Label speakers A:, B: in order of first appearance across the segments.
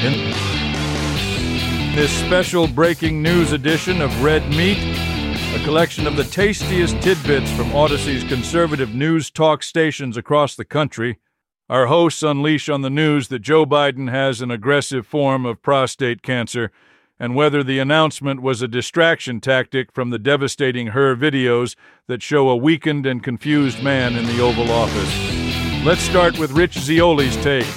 A: In this special breaking news edition of Red Meat, a collection of the tastiest tidbits from Odyssey's conservative news talk stations across the country, our hosts unleash on the news that Joe Biden has an aggressive form of prostate cancer and whether the announcement was a distraction tactic from the devastating Her videos that show a weakened and confused man in the Oval Office. Let's start with Rich Zeoli's take.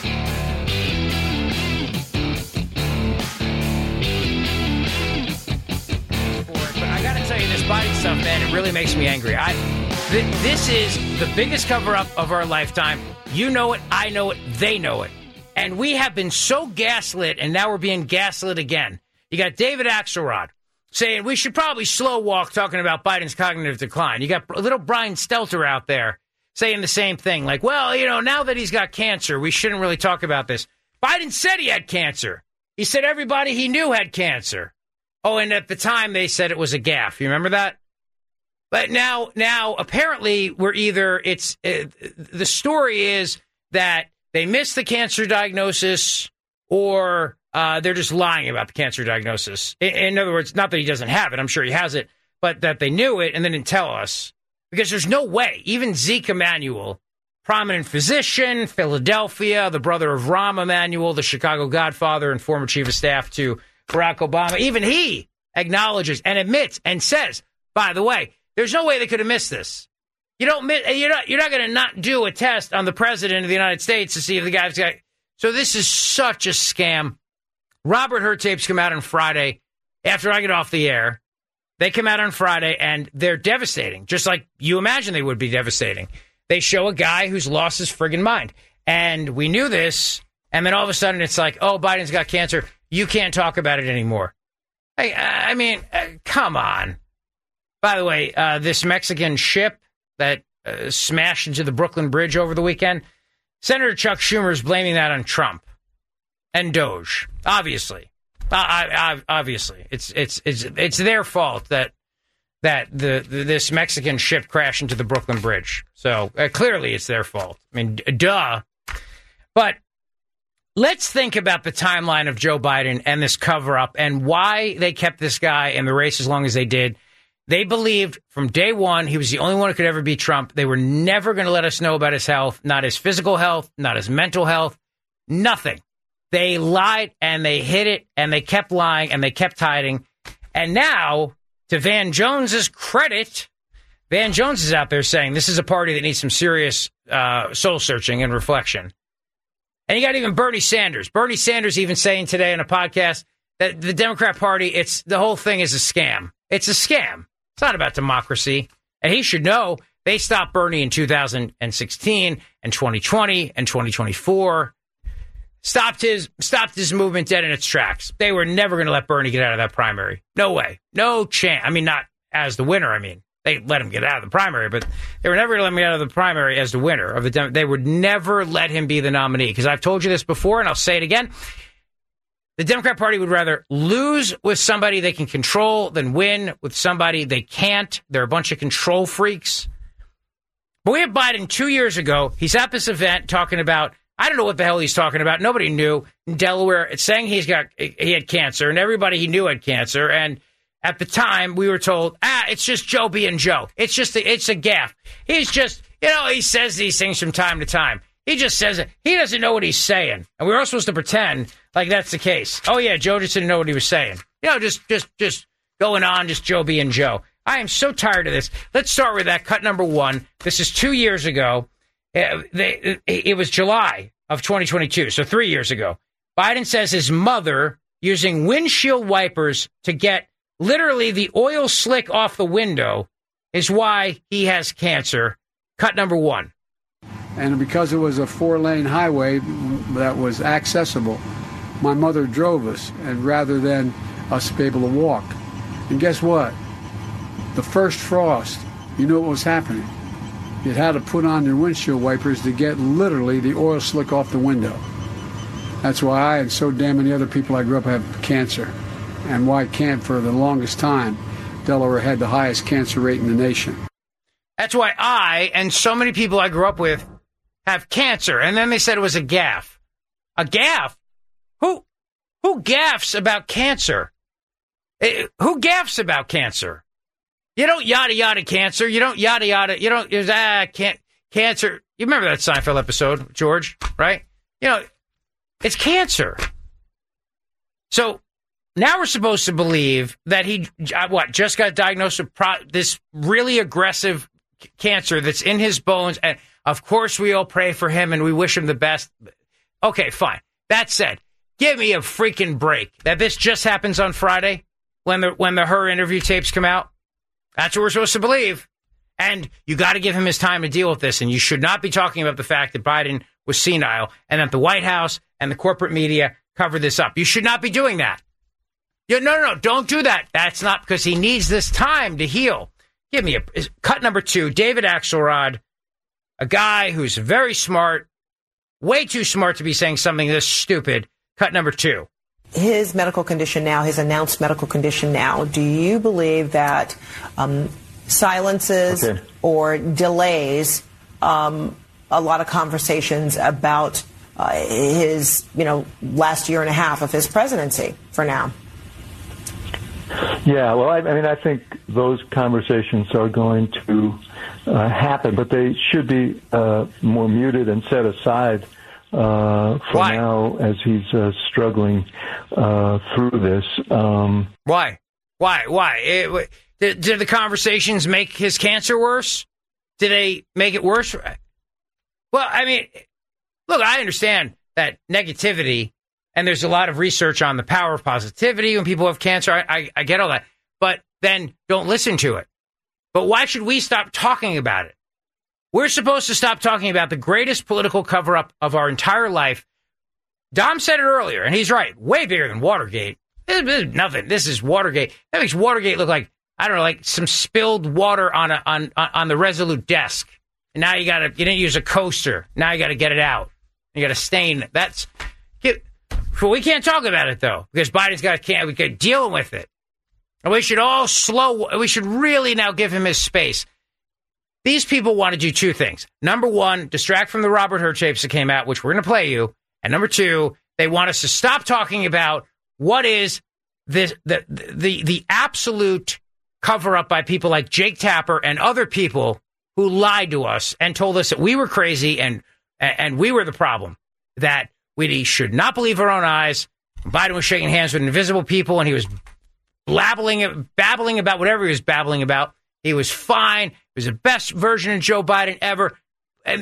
B: Biden stuff, man, it really makes me angry. This is the biggest cover-up of our lifetime. You know it, I know it, they know it. And we have been so gaslit, and now we're being gaslit again. You got David Axelrod saying we should probably slow walk talking about Biden's cognitive decline. You got little Brian Stelter out there saying the same thing. Like, well, you know, now that he's got cancer, we shouldn't really talk about this. Biden said he had cancer. He said everybody he knew had cancer. Oh, and at the time they said it was a gaffe. You remember that? But now apparently the story is that they missed the cancer diagnosis or they're just lying about the cancer diagnosis. In other words, not that he doesn't have it. I'm sure he has it, but that they knew it and they didn't tell us because there's no way. Even Zeke Emanuel, prominent physician, Philadelphia, the brother of Rahm Emanuel, the Chicago Godfather and former chief of staff to Barack Obama, even he acknowledges and admits and says, by the way, there's no way they could have missed this. You're not going to not do a test on the president of the United States to see if the guy's got. So this is such a scam. Robert Hur tapes come out on Friday after I get off the air. They come out on Friday and they're devastating, just like you imagine they would be devastating. They show a guy who's lost his friggin' mind. And we knew this. And then all of a sudden it's like, oh, Biden's got cancer. You can't talk about it anymore. I mean, come on. By the way, this Mexican ship that smashed into the Brooklyn Bridge over the weekend, Senator Chuck Schumer is blaming that on Trump and Doge. Obviously, obviously, it's their fault that this Mexican ship crashed into the Brooklyn Bridge. So clearly, it's their fault. I mean, duh. But let's think about the timeline of Joe Biden and this cover-up and why they kept this guy in the race as long as they did. They believed from day one he was the only one who could ever beat Trump. They were never going to let us know about his health, not his physical health, not his mental health, nothing. They lied and they hid it and they kept lying and they kept hiding. And now, to Van Jones's credit, Van Jones is out there saying this is a party that needs some serious soul-searching and reflection. And you got even Bernie Sanders. Bernie Sanders even saying today on a podcast that the Democrat Party, the whole thing is a scam. It's a scam. It's not about democracy. And he should know they stopped Bernie in 2016 and 2020 and 2024. Stopped his movement dead in its tracks. They were never going to let Bernie get out of that primary. No way. No chance. I mean, not as the winner, I mean. They let him get out of the primary, but they were never going to let him get out of the primary as the winner of the. They would never let him be the nominee because I've told you this before, and I'll say it again. The Democrat Party would rather lose with somebody they can control than win with somebody they can't. They're a bunch of control freaks. But we had Biden 2 years ago. He's at this event talking about, I don't know what the hell he's talking about. Nobody knew in Delaware. It's saying he had cancer, and everybody he knew had cancer, and at the time, we were told, it's just Joe being Joe. It's a gaffe. He's just, he says these things from time to time. He just says it. He doesn't know what he's saying. And we're all supposed to pretend like that's the case. Oh, yeah, Joe just didn't know what he was saying. Just going on, just Joe being Joe. I am so tired of this. Let's start with that. Cut number one. This is 2 years ago. It was July of 2022, so 3 years ago. Biden says his mother using windshield wipers to get literally the oil slick off the window is why he has cancer. Cut number one.
C: And because it was a 4-lane highway that was accessible, my mother drove us, and rather than us be able to walk. And guess what? The first frost, you knew what was happening. You had to put on your windshield wipers to get literally the oil slick off the window. That's why I and so damn many other people I grew up have cancer. And why for the longest time, Delaware had the highest cancer rate in the nation.
B: That's why I and so many people I grew up with have cancer. And then they said it was a gaffe. A gaffe? Who? gaffes about cancer? Who gaffes about cancer? You don't yada yada cancer. You don't yada yada. You don't cancer. You remember that Seinfeld episode, George, right? You know, it's cancer. So now we're supposed to believe that he just got diagnosed with this really aggressive cancer that's in his bones, and of course we all pray for him and we wish him the best. Okay, fine. That said, give me a freaking break. That this just happens on Friday when the her interview tapes come out. That's what we're supposed to believe. And you got to give him his time to deal with this. And you should not be talking about the fact that Biden was senile and that the White House and the corporate media covered this up. You should not be doing that. No, don't do that. That's not because he needs this time to heal. Give me cut number 2, David Axelrod, a guy who's very smart, way too smart to be saying something this stupid. Cut number 2.
D: His medical condition now, his announced medical condition now, do you believe that silences or delays a lot of conversations about his, last year and a half of his presidency for now?
E: Yeah, well, I think those conversations are going to happen, but they should be more muted and set aside for now as he's struggling through this.
B: Why? Did the conversations make his cancer worse? Did they make it worse? Well, I mean, look, I understand that negativity, and there's a lot of research on the power of positivity when people have cancer. I get all that. But then don't listen to it. But why should we stop talking about it? We're supposed to stop talking about the greatest political cover-up of our entire life. Dom said it earlier, and he's right. Way bigger than Watergate. This is nothing. This is Watergate. That makes Watergate look like, I don't know, like some spilled water on the Resolute desk. And now you didn't use a coaster. Now you got to get it out. You got to stain. We can't talk about it, though, because Biden's we got dealing with it. And we should really now give him his space. These people want to do 2 things. Number 1, distract from the Robert Hur tapes that came out, which we're going to play you. And number 2, they want us to stop talking about what is the absolute cover-up by people like Jake Tapper and other people who lied to us and told us that we were crazy and we were the problem, that we should not believe our own eyes. Biden was shaking hands with invisible people, and he was babbling about whatever he was babbling about. He was fine. He was the best version of Joe Biden ever. And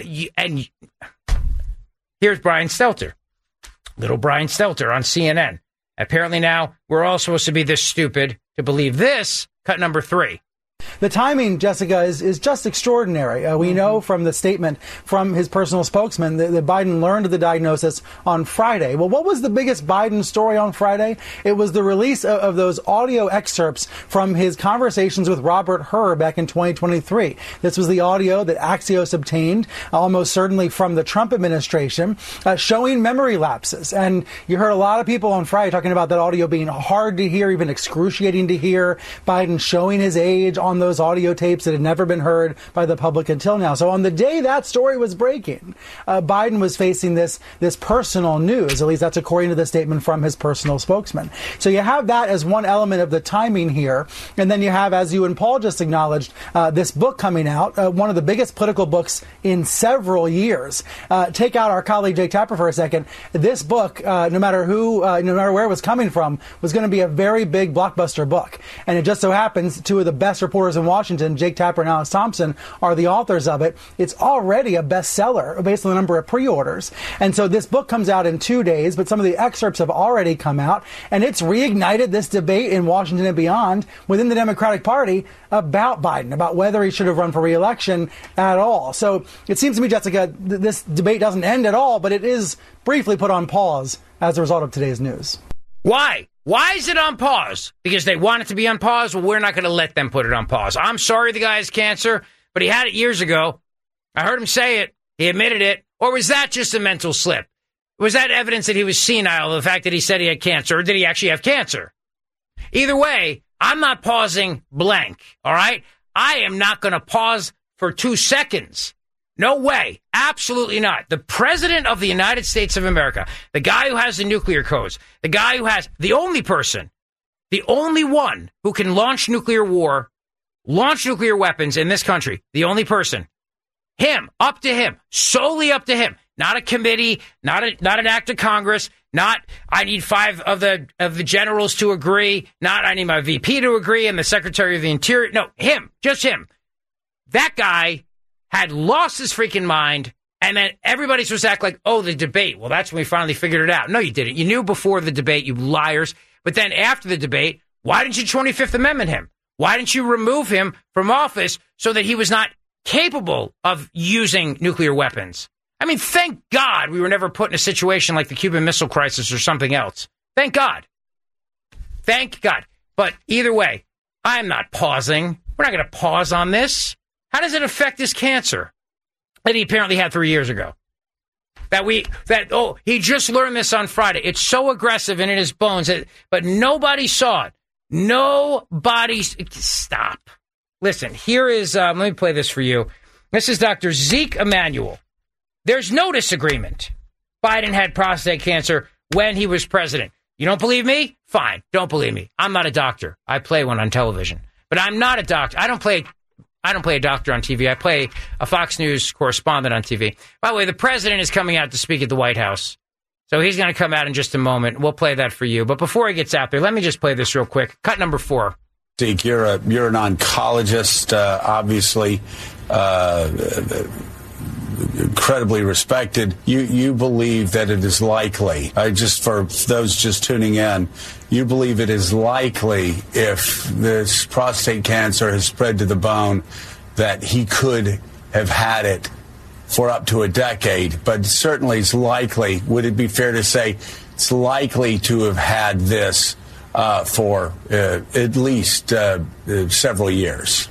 B: here's Brian Stelter, little Brian Stelter on CNN. Apparently now we're all supposed to be this stupid to believe this. Cut number 3.
F: The timing, Jessica, is just extraordinary. We know from the statement from his personal spokesman that Biden learned of the diagnosis on Friday. Well, what was the biggest Biden story on Friday? It was the release of those audio excerpts from his conversations with Robert Hur back in 2023. This was the audio that Axios obtained, almost certainly from the Trump administration, showing memory lapses. And you heard a lot of people on Friday talking about that audio being hard to hear, even excruciating to hear. Biden showing his age on those audio tapes that had never been heard by the public until now. So on the day that story was breaking, Biden was facing this personal news. At least that's according to the statement from his personal spokesman. So you have that as one element of the timing here. And then you have, as you and Paul just acknowledged, this book coming out, one of the biggest political books in several years. Take out our colleague Jake Tapper for a second. This book, no matter where it was coming from, was going to be a very big blockbuster book. And it just so happens 2 of the best reporters in Washington, Jake Tapper and Alex Thompson, are the authors of it. It's already a bestseller based on the number of pre-orders. And so this book comes out in 2 days, but some of the excerpts have already come out, and it's reignited this debate in Washington and beyond within the Democratic Party about Biden, about whether he should have run for re-election at all. So it seems to me, Jessica, this debate doesn't end at all, but it is briefly put on pause as a result of today's news.
B: Why? Why is it on pause? Because they want it to be on pause? Well, we're not going to let them put it on pause. I'm sorry the guy has cancer, but he had it years ago. I heard him say it. He admitted it. Or was that just a mental slip? Was that evidence that he was senile, the fact that he said he had cancer, or did he actually have cancer? Either way, I'm not pausing blank, all right? I am not going to pause for 2 seconds No way. Absolutely not. The president of the United States of America, the guy who has the nuclear codes, the guy who has the only person, the only one who can launch nuclear war, launch nuclear weapons in this country, the only person, him, up to him, solely up to him, not a committee, not an act of Congress, not I need 5 of the generals to agree, not I need my VP to agree and the Secretary of the Interior. No, him, just him. That guy had lost his freaking mind, and then everybody's supposed to act like, oh, the debate. Well, that's when we finally figured it out. No, you didn't. You knew before the debate, you liars. But then after the debate, why didn't you 25th Amendment him? Why didn't you remove him from office so that he was not capable of using nuclear weapons? I mean, thank God we were never put in a situation like the Cuban Missile Crisis or something else. Thank God. Thank God. But either way, I'm not pausing. We're not going to pause on this. How does it affect his cancer that he apparently had 3 years ago? He just learned this on Friday. It's so aggressive and in his bones, but nobody saw it. Stop. Listen, here is, let me play this for you. This is Dr. Zeke Emanuel. There's no disagreement. Biden had prostate cancer when he was president. You don't believe me? Fine. Don't believe me. I'm not a doctor. I play one on television, but I'm not a doctor. I don't play a doctor on TV. I play a Fox News correspondent on TV. By the way, the president is coming out to speak at the White House. So he's going to come out in just a moment. We'll play that for you. But before he gets out there, let me just play this real quick. Cut number 4.
G: Zeke, you're an oncologist, obviously incredibly respected. You believe that it is likely, just for those just tuning in, you believe it is likely if this prostate cancer has spread to the bone that he could have had it for up to a decade, but certainly it's likely. Would it be fair to say it's likely to have had this for at least several years?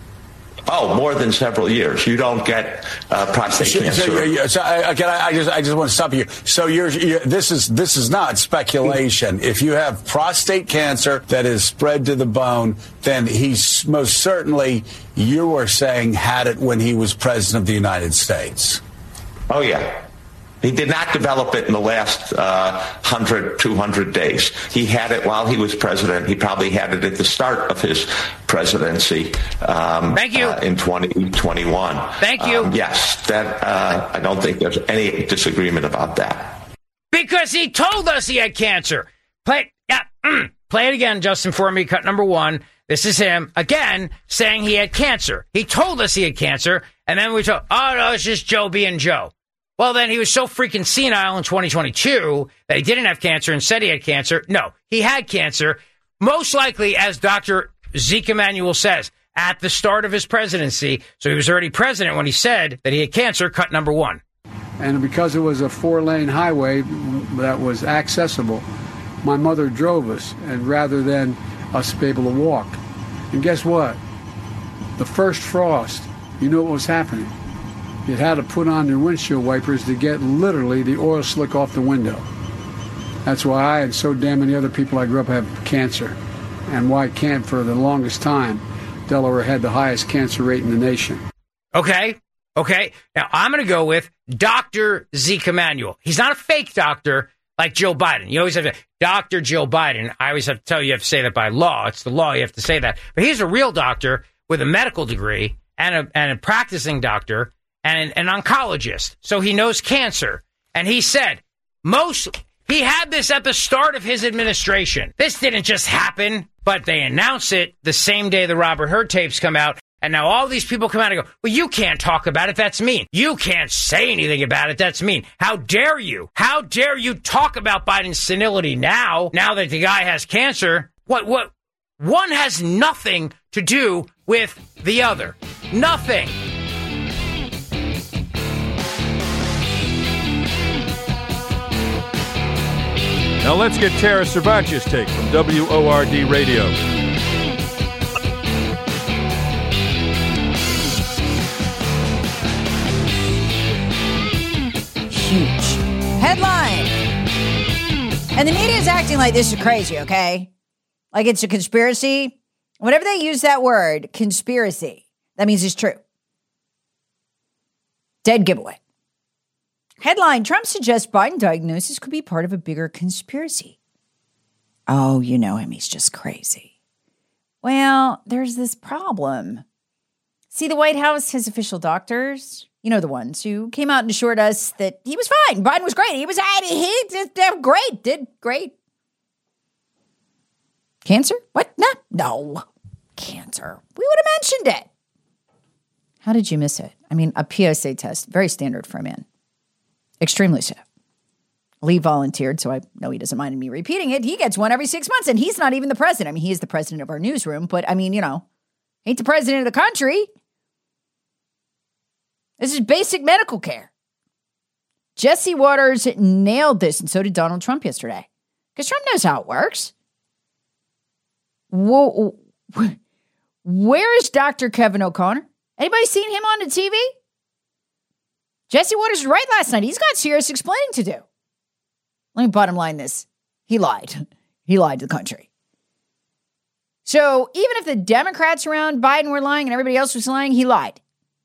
H: Oh, more than several years. You don't get prostate cancer.
G: So I just want to stop you. So this is not speculation. If you have prostate cancer that is spread to the bone, then he's most certainly, you were saying, had it when he was president of the United States.
H: Oh, yeah. He did not develop it in the last 100, 200 days. He had it while he was president. He probably had it at the start of his presidency.
B: Thank you.
H: In 2021.
B: Thank you.
H: Yes, that I don't think there's any disagreement about that.
B: Because he told us he had cancer. Play it again, Justin, for me. Cut number 1. This is him, again, saying he had cancer. He told us he had cancer, and then we told, oh, no, it's just Joe being Joe. Well, then he was so freaking senile in 2022 that he didn't have cancer and said he had cancer. No, he had cancer, most likely, as Dr. Zeke Emanuel says, at the start of his presidency. So he was already president when he said that he had cancer. Cut number 1.
C: And because it was a 4-lane highway that was accessible, my mother drove us, and rather than us be able to walk. And guess what? The first frost, you know what was happening? You had to put on your windshield wipers to get literally the oil slick off the window. That's why I and so damn many other people I grew up have cancer. And why can't, for the longest time, Delaware had the highest cancer rate in the nation.
B: Okay. Now, I'm going to go with Dr. Zeke Emanuel. He's not a fake doctor like Joe Biden. You always have to, Dr. Joe Biden. I always have to tell you, you have to say that by law. It's the law. You have to say that. But he's a real doctor with a medical degree and a practicing doctor and an oncologist. So he knows cancer. And he said he had this at the start of his administration. This didn't just happen, but they announced it the same day the Robert Hur tapes come out. And now all these people come out and go, well, you can't talk about it. That's mean. You can't say anything about it. That's mean. How dare you? How dare you talk about Biden's senility now that the guy has cancer? What? One has nothing to do with the other. Nothing.
A: Now let's get Tara Servatius' take from WORD Radio.
I: Huge headline. And the media is acting like this is crazy, okay? Like it's a conspiracy. Whenever they use that word, conspiracy, that means it's true. Dead giveaway. Headline, Trump suggests Biden diagnosis could be part of a bigger conspiracy. Oh, you know him. He's just crazy. Well, there's this problem. See, the White House has official doctors, you know, the ones who came out and assured us that he was fine. Biden was great. He did great. Cancer? What? No. Cancer. We would have mentioned it. How did you miss it? I mean, a PSA test, very standard for a man. Extremely so. Lee volunteered, so I know he doesn't mind me repeating it. He gets one every 6 months, and he's not even the president. I mean, he is the president of our newsroom, but I mean, you know, ain't the president of the country. This is basic medical care. Jesse Waters nailed this, and so did Donald Trump yesterday. Because Trump knows how it works. Whoa, where is Dr. Kevin O'Connor? Anybody seen him on the TV? Jesse Waters was right last night. He's got serious explaining to do. Let me bottom line this. He lied. He lied to the country. So even if the Democrats around Biden were lying and everybody else was lying, he lied.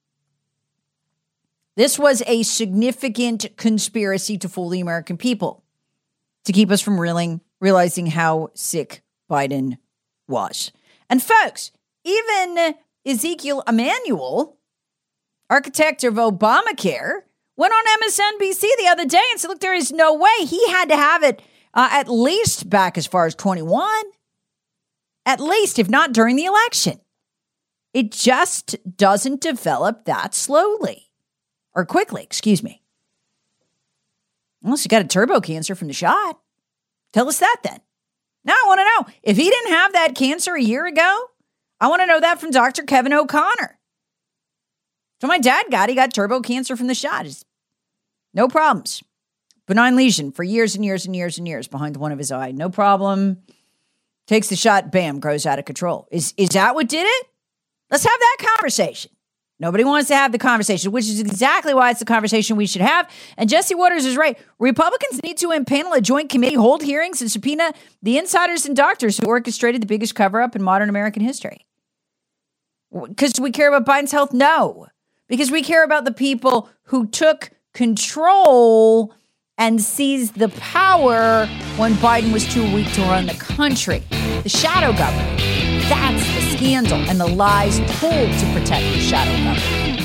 I: This was a significant conspiracy to fool the American people, to keep us from realizing how sick Biden was. And folks, even Ezekiel Emanuel, architect of Obamacare, went on MSNBC the other day and said, look, there is no way. He had to have it at least back as far as 21. At least, if not during the election. It just doesn't develop that slowly. Or quickly, excuse me. Unless you got a turbo cancer from the shot. Tell us that then. Now I want to know, if he didn't have that cancer a year ago, I want to know that from Dr. Kevin O'Connor. So my dad he got turbo cancer from the shot. It's no problems. Benign lesion for years and years and years and years behind one of his eye. No problem. Takes the shot, bam, grows out of control. Is that what did it? Let's have that conversation. Nobody wants to have the conversation, which is exactly why it's the conversation we should have. And Jesse Waters is right. Republicans need to impanel a joint committee, hold hearings, and subpoena the insiders and doctors who orchestrated the biggest cover-up in modern American history. Because we care about Biden's health? No. Because we care about the people who took control and seized the power when Biden was too weak to run the country. The shadow government. That's the scandal and the lies told to protect the shadow government.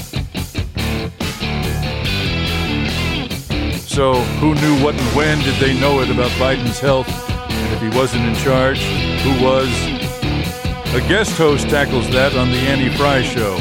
A: So who knew what and when did they know it about Biden's health? And if he wasn't in charge, who was? A guest host tackles that on the Annie Fry Show.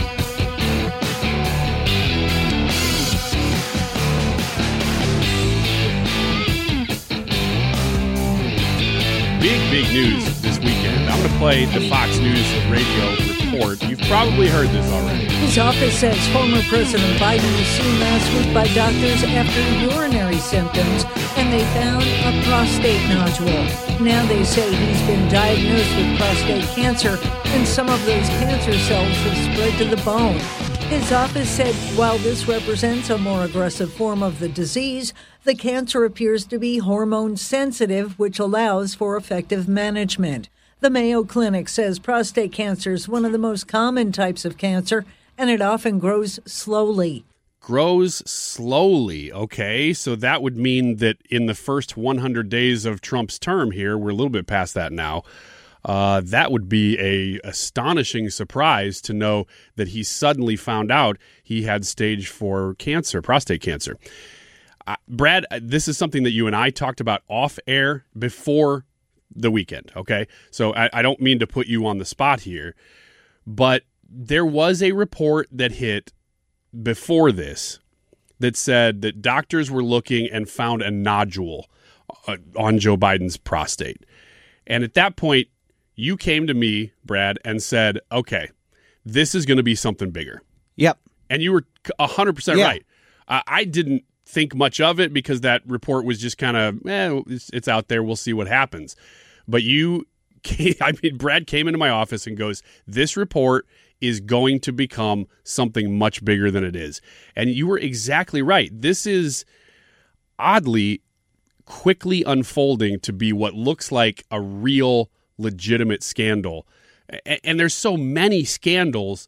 J: Big news this weekend. I'm going to play the Fox News radio report. You've probably heard this already.
K: His office says former President Biden was seen last week by doctors after urinary symptoms, and they found a prostate nodule. Now they say he's been diagnosed with prostate cancer, and some of those cancer cells have spread to the bone. His office said while this represents a more aggressive form of the disease, the cancer appears to be hormone sensitive, which allows for effective management. The Mayo Clinic says prostate cancer is one of the most common types of cancer, and it often grows slowly.
J: Grows slowly. Okay, so that would mean that in the first 100 days of Trump's term here, we're a little bit past that now, that would be a astonishing surprise to know that he suddenly found out he had stage 4 cancer, prostate cancer. Brad, this is something that you and I talked about off air before the weekend, okay? So I don't mean to put you on the spot here, but there was a report that hit before this that said that doctors were looking and found a nodule on Joe Biden's prostate. And at that point, you came to me, Brad, and said, okay, this is going to be something bigger.
L: Yep.
J: And you were 100% right. I didn't think much of it because that report was just kind of, it's out there. We'll see what happens. But Brad came into my office and goes, this report is going to become something much bigger than it is. And you were exactly right. This is oddly quickly unfolding to be what looks like a real legitimate scandal. And there's so many scandals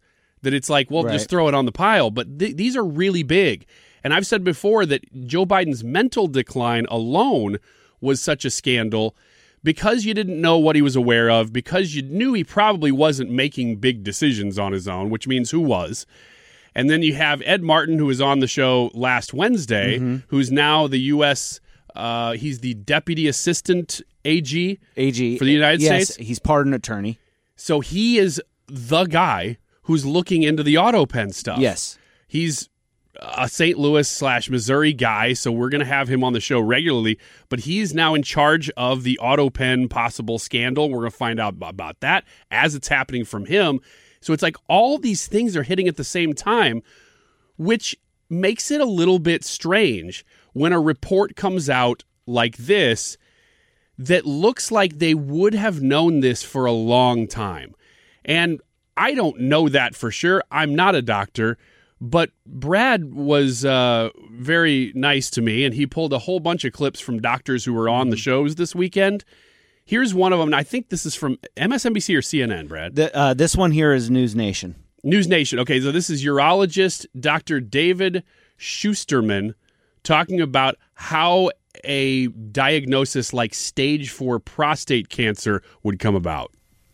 J: that it's like, well, just throw it on the pile. But these are really big. And I've said before that Joe Biden's mental decline alone was such a scandal because you didn't know what he was aware of, because you knew he probably wasn't making big decisions on his own, which means who was. And then you have Ed Martin, who was on the show last Wednesday, who's now the U.S., he's the Deputy Assistant AG for the United States.
L: Yes, he's pardon attorney.
J: So he is the guy who's looking into the AutoPen stuff.
L: Yes.
J: He's a St. Louis/Missouri guy, so we're going to have him on the show regularly, but he's now in charge of the AutoPen possible scandal. We're going to find out about that as it's happening from him. So it's like all these things are hitting at the same time, which makes it a little bit strange when a report comes out like this that looks like they would have known this for a long time. And I don't know that for sure. I'm not a doctor. But Brad was very nice to me, and he pulled a whole bunch of clips from doctors who were on the shows this weekend. Here's one of them, and I think this is from MSNBC or CNN, Brad.
L: This one here is News Nation.
J: News Nation. Okay, so this is urologist Dr. David Schusterman talking about how a diagnosis like stage 4 prostate cancer would come about.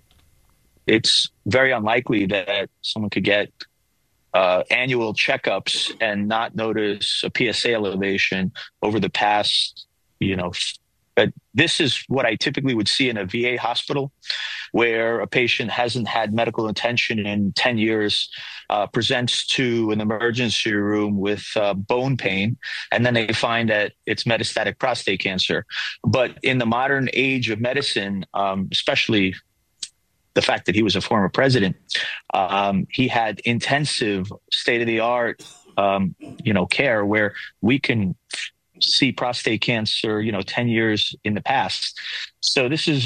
M: It's very unlikely that someone could get annual checkups and not notice a PSA elevation over the past, but this is what I typically would see in a VA hospital where a patient hasn't had medical attention in 10 years, presents to an emergency room with bone pain, and then they find that it's metastatic prostate cancer. But in the modern age of medicine, especially the fact that he was a former president, he had intensive state-of-the-art, care where we can see prostate cancer, 10 years in the past. So this is,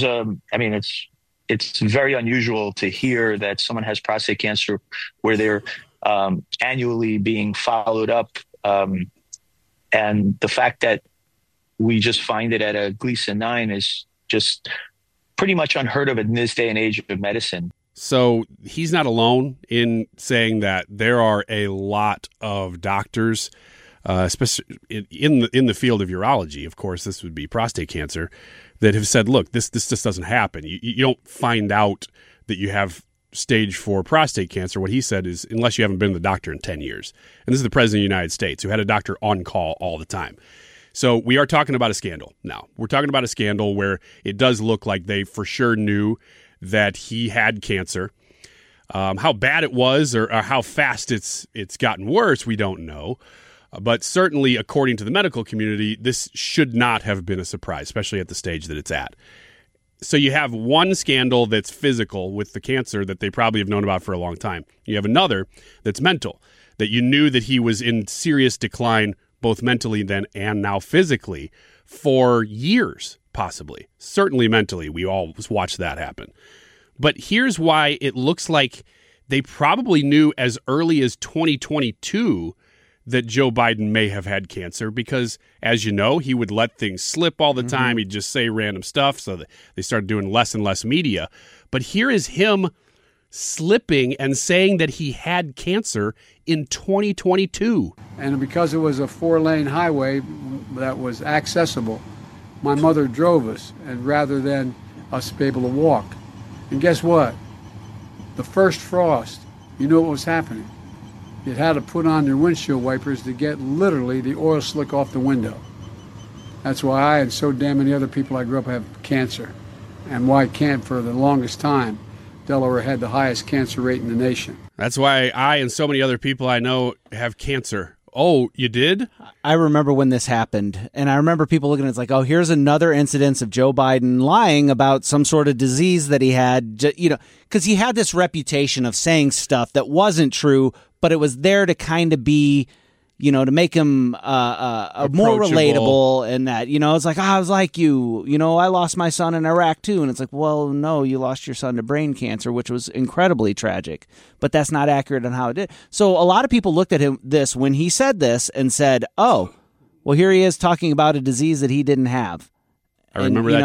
M: it's very unusual to hear that someone has prostate cancer where they're annually being followed up. And the fact that we just find it at a Gleason 9 is just pretty much unheard of in this day and age of medicine.
J: So he's not alone in saying that there are a lot of doctors, especially in the field of urology, of course, this would be prostate cancer, that have said, look, this just doesn't happen. You don't find out that you have stage 4 prostate cancer. What he said is, unless you haven't been to the doctor in 10 years. And this is the president of the United States who had a doctor on call all the time. So we are talking about a scandal now. We're talking about a scandal where it does look like they for sure knew that he had cancer. How bad it was or how fast it's gotten worse, we don't know. But certainly, according to the medical community, this should not have been a surprise, especially at the stage that it's at. So you have one scandal that's physical with the cancer that they probably have known about for a long time. You have another that's mental, that you knew that he was in serious decline both mentally then and now physically for years, possibly. Certainly mentally, we all watched that happen. But here's why it looks like they probably knew as early as 2022 that Joe Biden may have had cancer because, as you know, he would let things slip all the time. He'd just say random stuff, so that they started doing less and less media. But here is him slipping and saying that he had cancer in 2022.
C: And because it was a 4-lane highway that was accessible, my mother drove us, and rather than us be able to walk. And guess what? The first frost, you know what was happening? You had to put on your windshield wipers to get literally the oil slick off the window. That's why I and so damn many other people I grew up have cancer. And why for the longest time, Delaware had the highest cancer rate in the nation.
J: That's why I and so many other people I know have cancer. Oh, you did?
L: I remember when this happened, and I remember people looking at it, it's like, oh, here's another incidence of Joe Biden lying about some sort of disease that he had, because he had this reputation of saying stuff that wasn't true, but it was there to kind of be, to make him more relatable, and that, it's like, I was like you, I lost my son in Iraq too. And it's like, well, no, you lost your son to brain cancer, which was incredibly tragic, but that's not accurate on how it did. So a lot of people looked at this when he said this and said, oh, well, here he is talking about a disease that he didn't have.
J: I remember that too.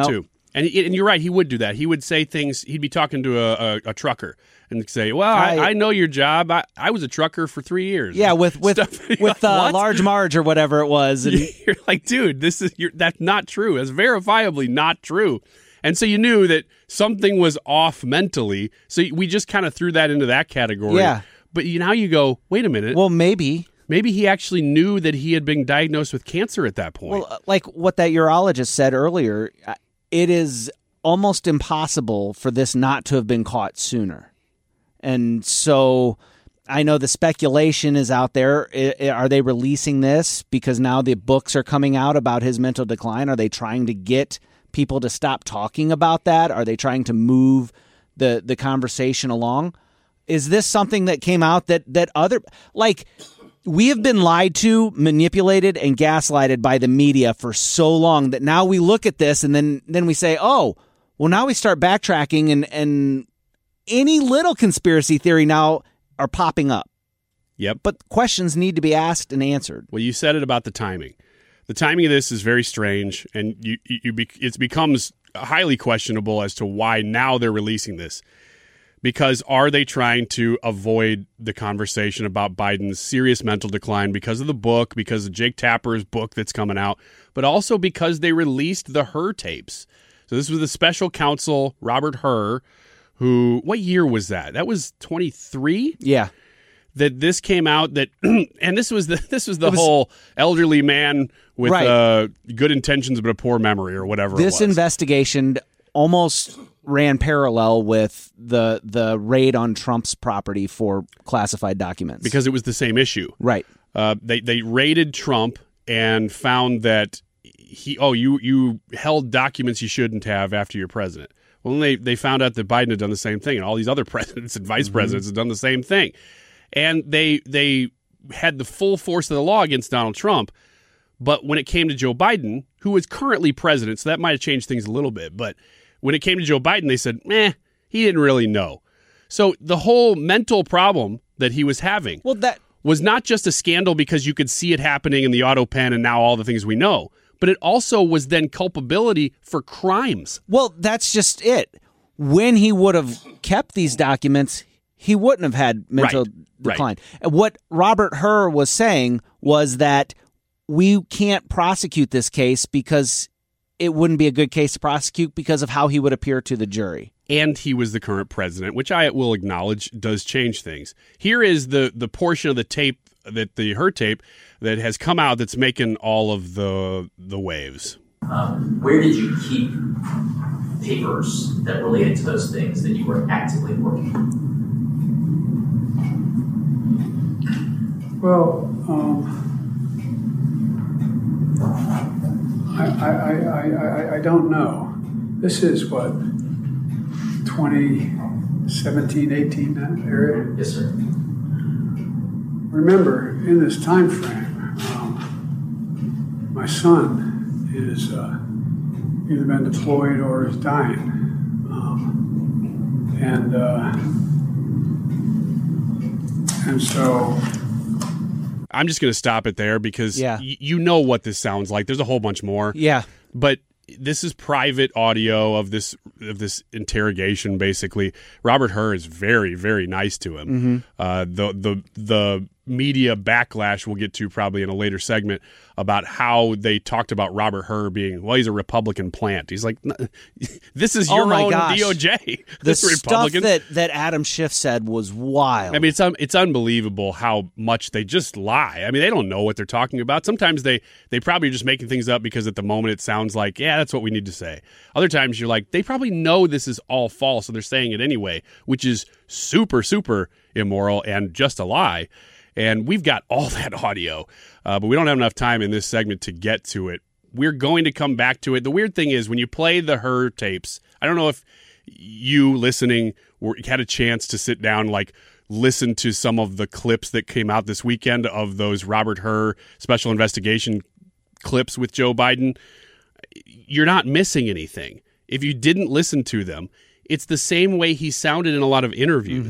J: And you're right, he would do that. He would say things, he'd be talking to a trucker and say, well, I know your job. I was a trucker for 3 years.
L: Yeah, with
J: like,
L: Large Marge or whatever it was. And
J: you're like, dude, that's not true. That's verifiably not true. And so you knew that something was off mentally. So we just kind of threw that into that category.
L: Yeah.
J: But now you go, wait a minute.
L: Well, maybe
J: he actually knew that he had been diagnosed with cancer at that point.
L: Well, like what that urologist said earlier, it is almost impossible for this not to have been caught sooner. And so I know the speculation is out there. Are they releasing this because now the books are coming out about his mental decline? Are they trying to get people to stop talking about that? Are they trying to move the conversation along? Is this something that came out that other, like, we have been lied to, manipulated, and gaslighted by the media for so long that now we look at this and then we say, oh, well, now we start backtracking and any little conspiracy theory now are popping up.
J: Yep.
L: But questions need to be asked and answered.
J: Well, you said it about the timing. The timing of this is very strange, and it becomes highly questionable as to why now they're releasing this. Because are they trying to avoid the conversation about Biden's serious mental decline because of the book, because of Jake Tapper's book that's coming out, but also because they released the Hur tapes. So this was the special counsel, Robert Hur, who, what year was that? That was 23?
L: Yeah.
J: That this came out that, and this was the whole elderly man with good intentions but a poor memory or whatever it was.
L: This investigation almost ran parallel with the raid on Trump's property for classified documents.
J: Because it was the same issue.
L: Right.
J: They raided Trump and found that you held documents you shouldn't have after you're president. Well, they found out that Biden had done the same thing, and all these other presidents and vice presidents had done the same thing. And they had the full force of the law against Donald Trump. But when it came to Joe Biden, who is currently president, so that might have changed things a little bit, but when it came to Joe Biden, they said, he didn't really know. So the whole mental problem that he was having was not just a scandal because you could see it happening in the auto pen and now all the things we know, but it also was then culpability for crimes.
L: Well, that's just it. When he would have kept these documents, he wouldn't have had mental decline. And what Robert Hur was saying was that we can't prosecute this case because it wouldn't be a good case to prosecute because of how he would appear to the jury.
J: And he was the current president, which I will acknowledge does change things. Here is the portion of the tape, that the Hur tape, that has come out that's making all of the waves.
N: Where did you keep papers that related to those things that you were actively working on?
C: Well, I don't know. This is what, 2017, 18, that area?
N: Yes, sir.
C: Remember, in this time frame, my son is either been deployed or is dying. And so
J: I'm just going to stop it there because you know what this sounds like. There's a whole bunch more.
L: Yeah.
J: But this is private audio of this interrogation, basically. Robert Hur is very, very nice to him.
L: Mm-hmm.
J: The media backlash we'll get to probably in a later segment about how they talked about Robert Hur being, well, he's a Republican plant. He's like, this is your own DOJ.
L: The stuff that Adam Schiff said was wild.
J: I mean, it's unbelievable how much they just lie. I mean, they don't know what they're talking about. Sometimes they probably are just making things up because at the moment it sounds like, yeah, that's what we need to say. Other times you're like, they probably know this is all false, so they're saying it anyway, which is super, super immoral and just a lie. And we've got all that audio, but we don't have enough time in this segment to get to it. We're going to come back to it. The weird thing is when you play the Hur tapes, I don't know if you listening had a chance to sit down, listen to some of the clips that came out this weekend of those Robert Hur special investigation clips with Joe Biden. You're not missing anything. If you didn't listen to them, it's the same way he sounded in a lot of interviews.
L: Mm-hmm.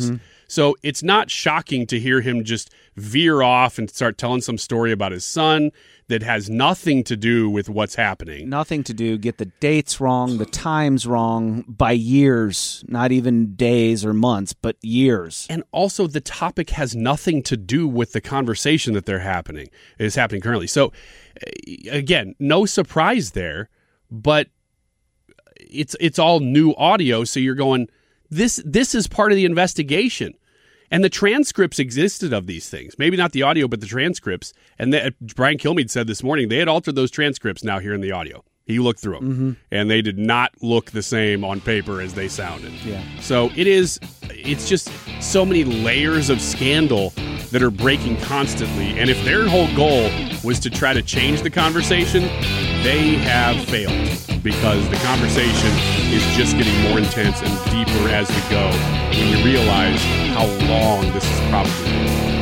J: So it's not shocking to hear him just veer off and start telling some story about his son that has nothing to do with what's happening.
L: Nothing to do. Get the dates wrong, the times wrong by years, not even days or months, but years.
J: And also the topic has nothing to do with the conversation that is happening currently. So again, no surprise there, but it's all new audio. So you're going, this is part of the investigation. And the transcripts existed of these things. Maybe not the audio, but the transcripts. And Brian Kilmeade said this morning they had altered those transcripts now here in the audio. He looked through them, and they did not look the same on paper as they sounded.
L: Yeah.
J: So it's just so many layers of scandal that are breaking constantly. And if their whole goal was to try to change the conversation, they have failed, because the conversation is just getting more intense and deeper as we go when you realize how long this is probably been.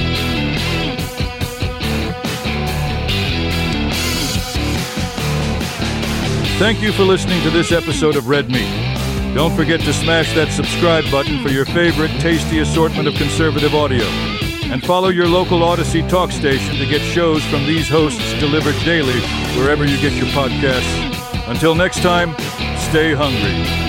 A: Thank you for listening to this episode of Red Meat. Don't forget to smash that subscribe button for your favorite tasty assortment of conservative audio. And follow your local Odyssey talk station to get shows from these hosts delivered daily wherever you get your podcasts. Until next time, stay hungry.